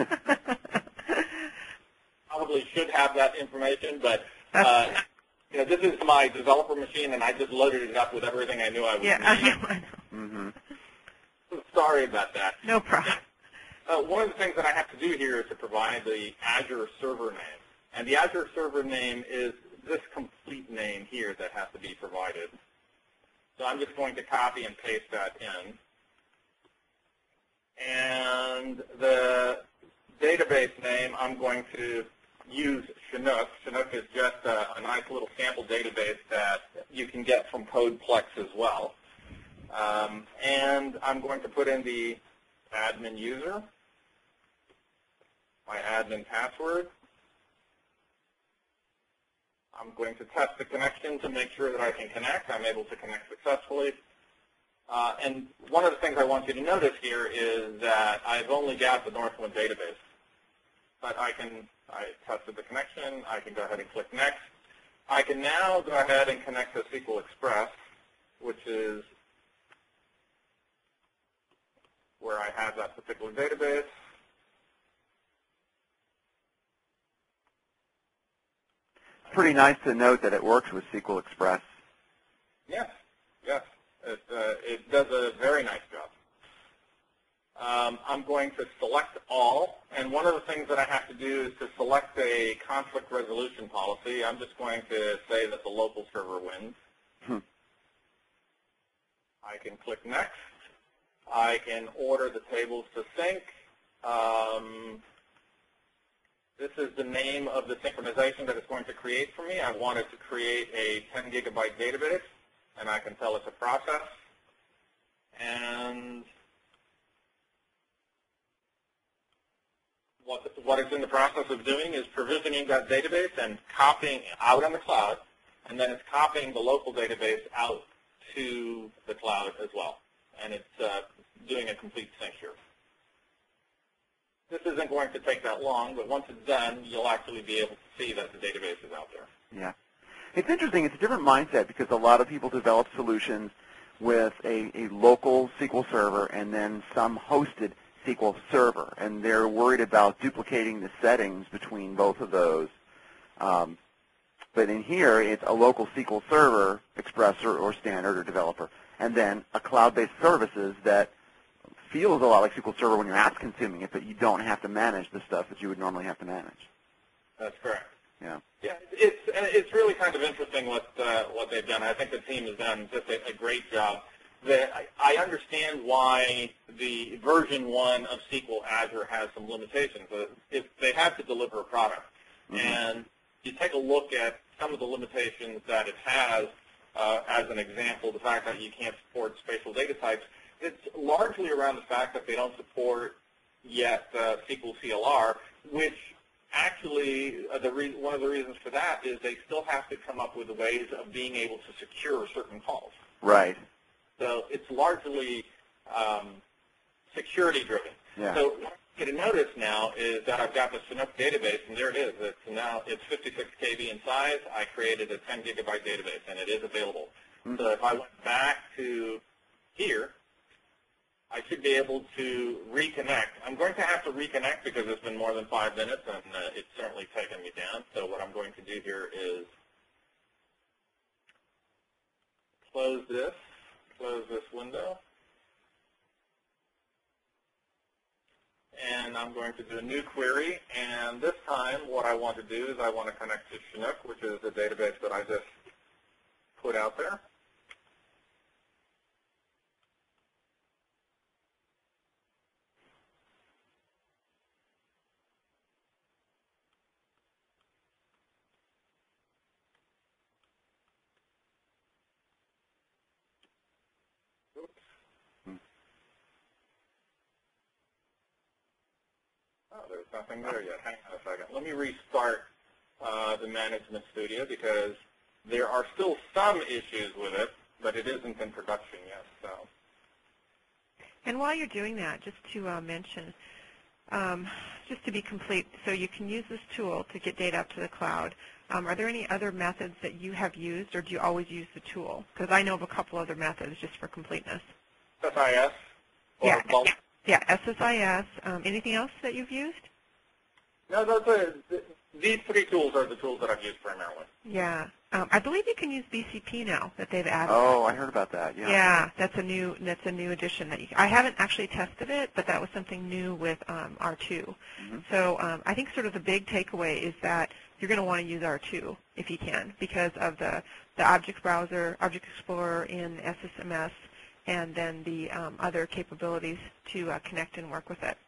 Probably should have that information, but this is my developer machine, and I just loaded it up with everything I knew I would need. I know. Mm-hmm. Sorry about that. No problem. One of the things that I have to do here is to provide the Azure server name. And the Azure server name is this complete name here that has to be provided. So I'm just going to copy and paste that in. And the database name, I'm going to use Chinook. Chinook is just a nice little sample database that you can get from Codeplex as well. And I'm going to put in the admin user, my admin password. I'm going to test the connection to make sure that I can connect. I'm able to connect successfully. And one of the things I want you to notice here is that I've only got the Northwind database. But I tested the connection. I can go ahead and click Next. I can now go ahead and connect to SQL Express, which is where I have that particular database. Pretty nice to note that it works with SQL Express. Yes, yes. It does a very nice job. I'm going to select all, and one of the things that I have to do is to select a conflict resolution policy. I'm just going to say that the local server wins. I can click Next. I can order the tables to sync. This is the name of the synchronization that it's going to create for me. I want it to create a 10 gigabyte database, and I can tell it to process. And what it's in the process of doing is provisioning that database and copying out on the cloud, and then it's copying the local database out to the cloud as well. And it's doing a complete sync here. This isn't going to take that long, but once it's done, you'll actually be able to see that the database is out there. Yeah. It's interesting. It's a different mindset because a lot of people develop solutions with a local SQL server and then some hosted SQL server, and they're worried about duplicating the settings between both of those. But in here, it's a local SQL server, Express or Standard or Developer, and then a cloud-based services that feels a lot like SQL Server when you're app consuming it, but you don't have to manage the stuff that you would normally have to manage. That's correct. Yeah. Yeah, it's really kind of interesting what they've done. I think the team has done just a great job. I understand why the version 1 of SQL Azure has some limitations. If they have to deliver a product, and you take a look at some of the limitations that it has, as an example, the fact that you can't support spatial data types, it's largely around the fact that they don't support yet SQL CLR, which actually one of the reasons for that is they still have to come up with ways of being able to secure certain calls. Right. So it's largely security driven. Yeah. So what you get to notice now is that I've got the Chinook database, and there it is. It's 56 KB in size. I created a 10 gigabyte database, and it is available. So if I went back to here, I should be able to reconnect. I'm going to have to reconnect because it's been more than 5 minutes, and it's certainly taken me down. So what I'm going to do here is close this window, and I'm going to do a new query. And this time, what I want to do is I want to connect to Chinook, which is the database that I just put out there. Oh, there's nothing there yet. Hang on a second. Let me restart the Management Studio because there are still some issues with it, but it isn't in production yet. So. And while you're doing that, just to mention, just to be complete, so you can use this tool to get data up to the cloud. Are there any other methods that you have used, or do you always use the tool? Because I know of a couple other methods just for completeness. SSIS? Yeah, SSIS. Anything else that you've used? No, these three tools are the tools that I've used primarily. Yeah. I believe you can use BCP now that they've added. Oh, I heard about that. Yeah. Yeah, that's a new addition that I haven't actually tested it, but that was something new with R2. Mm-hmm. So I think sort of the big takeaway is that you're going to want to use R2 if you can because of the Object Browser, Object Explorer in SSMS, and then the other capabilities to connect and work with it.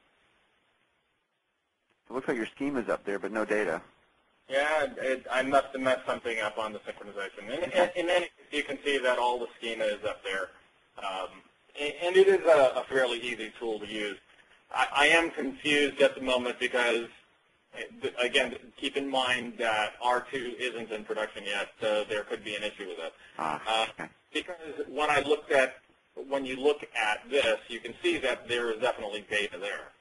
It looks like your schema is up there, but no data. Yeah, I must have messed something up on the synchronization. In any case, you can see that all the schema is up there. And it is a fairly easy tool to use. I am confused at the moment because, again, keep in mind that R2 isn't in production yet, so there could be an issue with it. Okay. Because when you look at this, you can see that there is definitely data there.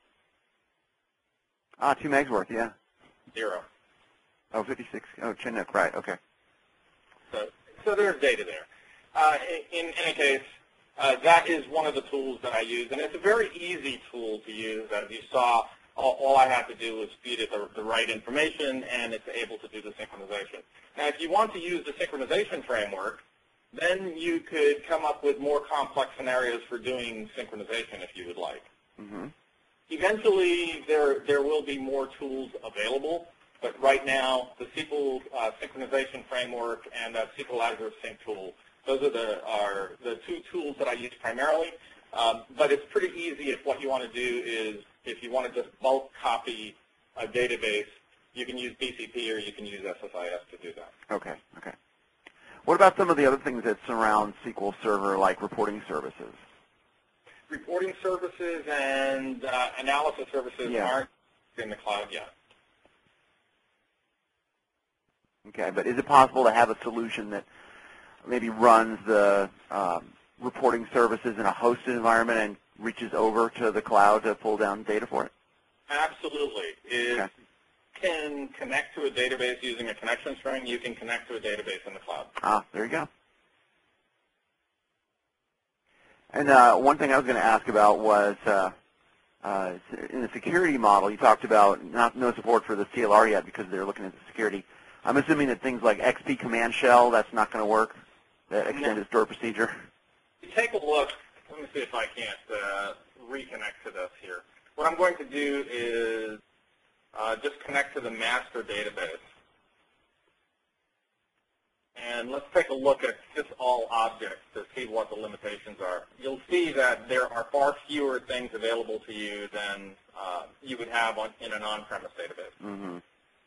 2 megs worth, yeah. 0. Oh, 56. Oh, Chinook, right. Okay. So there's data there. In any case, that is one of the tools that I use, and it's a very easy tool to use. As you saw, all I had to do was feed it the right information, and it's able to do the synchronization. Now, if you want to use the synchronization framework, then you could come up with more complex scenarios for doing synchronization if you would like. Mm-hmm. Eventually, there will be more tools available, but right now, the SQL synchronization framework and the SQL Azure Sync tool, those are the two tools that I use primarily. But it's pretty easy if what you want to do is, if you want to just bulk copy a database, you can use BCP or you can use SSIS to do that. Okay, okay. What about some of the other things that surround SQL Server, like reporting services? Reporting services and analysis services aren't in the cloud yet. Okay, but is it possible to have a solution that maybe runs the reporting services in a hosted environment and reaches over to the cloud to pull down data for it? Absolutely. If you can connect to a database using a connection string, you can connect to a database in the cloud. Ah, there you go. And one thing I was going to ask about was in the security model, you talked about no support for the CLR yet because they're looking at the security. I'm assuming that things like XP command shell, that's not going to work, that extended store procedure? Take a look. Let me see if I can't reconnect to this here. What I'm going to do is just connect to the master database. And let's take a look at just all objects to see what the limitations are. You'll see that there are far fewer things available to you than you would have in an on-premise database. Mm-hmm.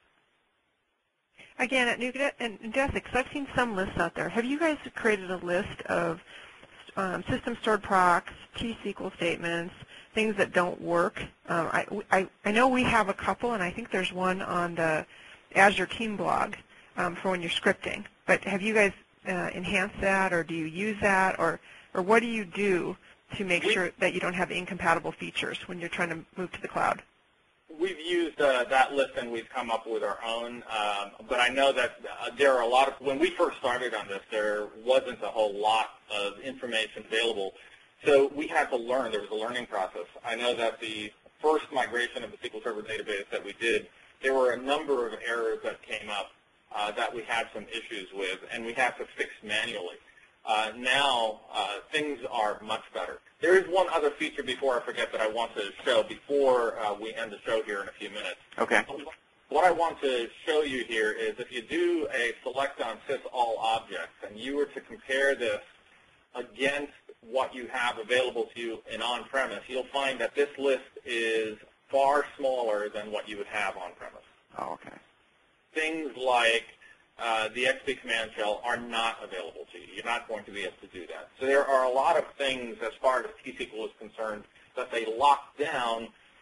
Again, at Neudesic, I've seen some lists out there. Have you guys created a list of system stored procs, T-SQL statements, things that don't work? I know we have a couple, and I think there's one on the Azure Team blog for when you're scripting. But have you guys enhanced that, or do you use that, or what do you do to make sure that you don't have incompatible features when you're trying to move to the cloud? We've used that list, and we've come up with our own. But I know that there are a lot of, when we first started on this, there wasn't a whole lot of information available. So we had to learn. There was a learning process. I know that the first migration of the SQL Server database that we did, there were a number of errors that came up that we had some issues with, and we had to fix manually. Now, things are much better. There is one other feature before I forget that I want to show before we end the show here in a few minutes. Okay. What I want to show you here is if you do a select on sys all objects and you were to compare this against what you have available to you in on-premise, you'll find that this list is far smaller than what you would have on-premise. Oh, okay. Things like the XP command shell are not available to you. You're not going to be able to do that. So there are a lot of things as far as T-SQL is concerned that they lock down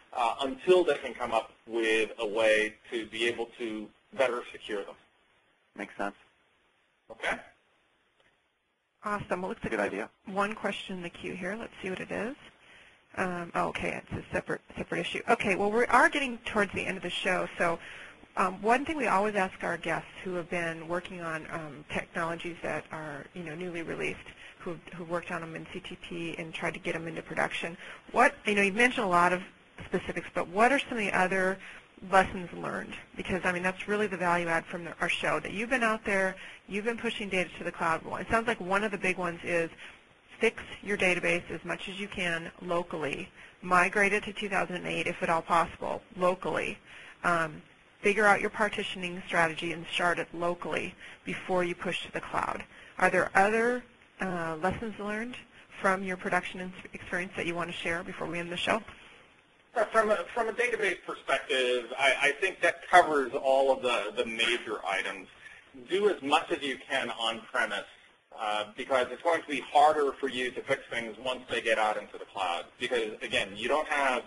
until they can come up with a way to be able to better secure them. Makes sense. Okay? Awesome. Well, looks like Good idea. One question in the queue here. Let's see what it is. Okay, it's a separate issue. Okay, well, we are getting towards the end of the show, so one thing we always ask our guests who have been working on technologies that are newly released, who've worked on them in CTP and tried to get them into production, you've mentioned a lot of specifics, but what are some of the other lessons learned? Because, that's really the value add from our show, that you've been out there, you've been pushing data to the cloud. It sounds like one of the big ones is fix your database as much as you can locally, migrate it to 2008 if at all possible, locally. Figure out your partitioning strategy and start it locally before you push to the cloud. Are there other lessons learned from your production experience that you want to share before we end the show? From a database perspective, I think that covers all of the major items. Do as much as you can on-premise because it's going to be harder for you to fix things once they get out into the cloud. Because, again, you don't have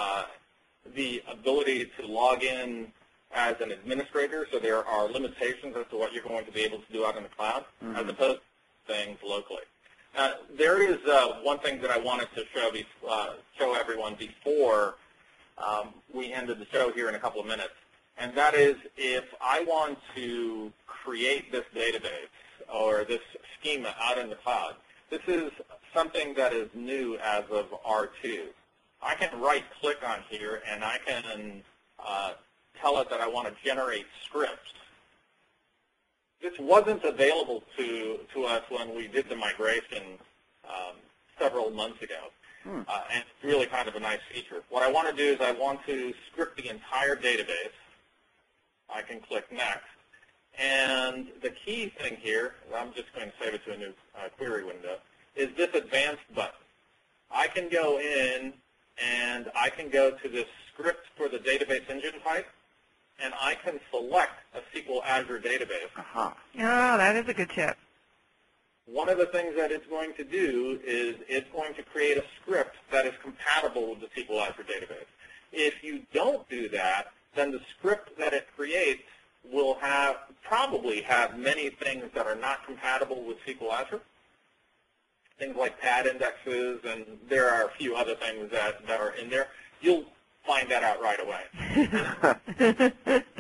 the ability to log in as an administrator, so there are limitations as to what you're going to be able to do out in the cloud, as opposed to things locally. There is one thing that I wanted to show everyone before we ended the show here in a couple of minutes, and that is if I want to create this database or this schema out in the cloud, this is something that is new as of R2. I can right-click on here, and I can tell it that I want to generate scripts. This wasn't available to us when we did the migration several months ago, and it's really kind of a nice feature. What I want to do is I want to script the entire database. I can click Next. And the key thing here, I'm just going to save it to a new query window, is this Advanced button. I can go in and I can go to this script for the database engine type, and I can select a SQL Azure database. Oh, that is a good tip. One of the things that it's going to do is it's going to create a script that is compatible with the SQL Azure database. If you don't do that, then the script that it creates will probably have many things that are not compatible with SQL Azure. Things like pad indexes, and there are a few other things that are in there. You'll find that out right away.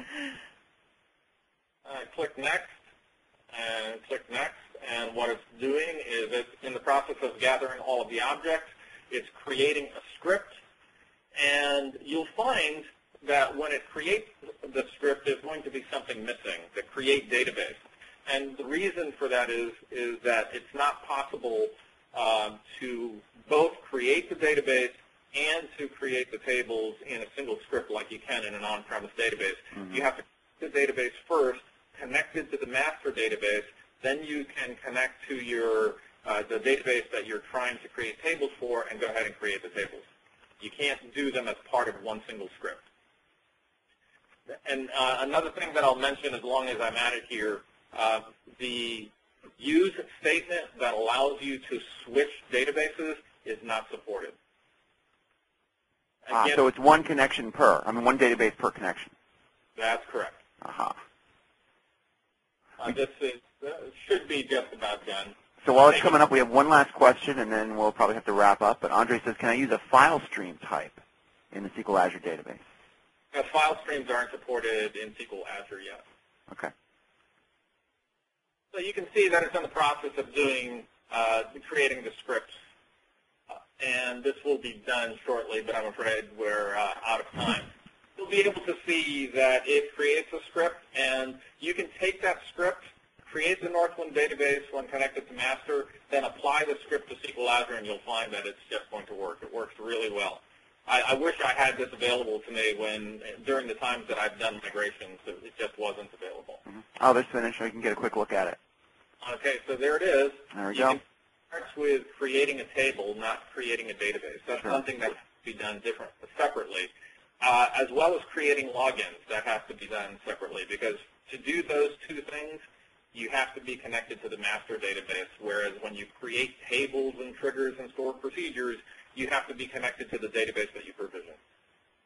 Click Next, and click Next, and what it's doing is it's in the process of gathering all of the objects. It's creating a script, and you'll find that when it creates the script, there's going to be something missing, the create database. And the reason for that is that it's not possible to both create the database and to create the tables in a single script like you can in an on-premise database. You have to create the database first, connect it to the master database, then you can connect to your the database that you're trying to create tables for and go ahead and create the tables. You can't do them as part of one single script. And another thing that I'll mention as long as I'm at it here, the use statement that allows you to switch databases is not supported. Again, so it's one connection one database per connection. That's correct. This should be just about done. So while it's coming up, we have one last question, and then we'll probably have to wrap up. But Andre says, can I use a file stream type in the SQL Azure database? File streams aren't supported in SQL Azure yet. Okay. So you can see that it's in the process of creating the script. And this will be done shortly, but I'm afraid we're out of time. You'll be able to see that it creates a script, and you can take that script, create the Northwind database when connected to master, then apply the script to SQL Azure, and you'll find that it's just going to work. It works really well. I wish I had this available to me during the times that I've done migrations. It just wasn't available. Oh, this finished. I can get a quick look at it. Okay, so there it is. There we go. It starts with creating a table, not creating a database. That's something that has to be done separately, as well as creating logins. That has to be done separately because to do those two things, you have to be connected to the master database, whereas when you create tables and triggers and store procedures, you have to be connected to the database that you provision.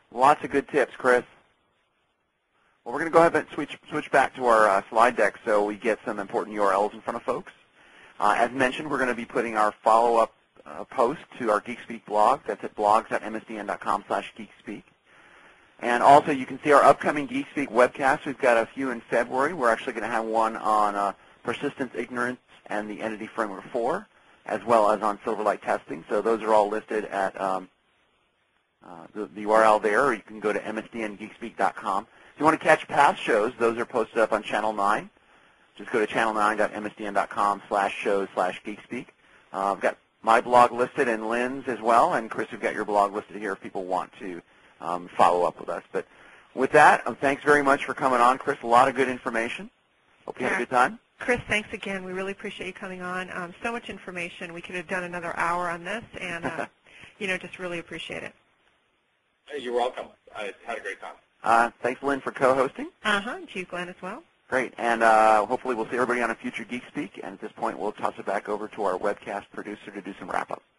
Lots of good tips, Chris. Well, we're going to go ahead and switch back to our slide deck so we get some important URLs in front of folks. As mentioned, we're going to be putting our follow-up post to our GeekSpeak blog. That's at blogs.msdn.com/geekspeak. And also, you can see our upcoming GeekSpeak webcasts. We've got a few in February. We're actually going to have one on persistence, ignorance, and the Entity Framework 4, as well as on Silverlight testing. So those are all listed at the URL there, or you can go to msdngeekspeak.com. If you want to catch past shows, those are posted up on Channel 9. Just go to channel9.msdn.com/shows/geekspeak. I've got my blog listed and Lynn's as well, and Chris, we've got your blog listed here if people want to follow up with us. But with that, thanks very much for coming on, Chris. A lot of good information. Hope you had a good time. Chris, thanks again. We really appreciate you coming on. So much information. We could have done another hour on this, and just really appreciate it. You're welcome. I had a great time. Thanks, Lynn, for co-hosting. To you, Glenn, as well. Great. And hopefully we'll see everybody on a future GeekSpeak. And at this point, we'll toss it back over to our webcast producer to do some wrap-up.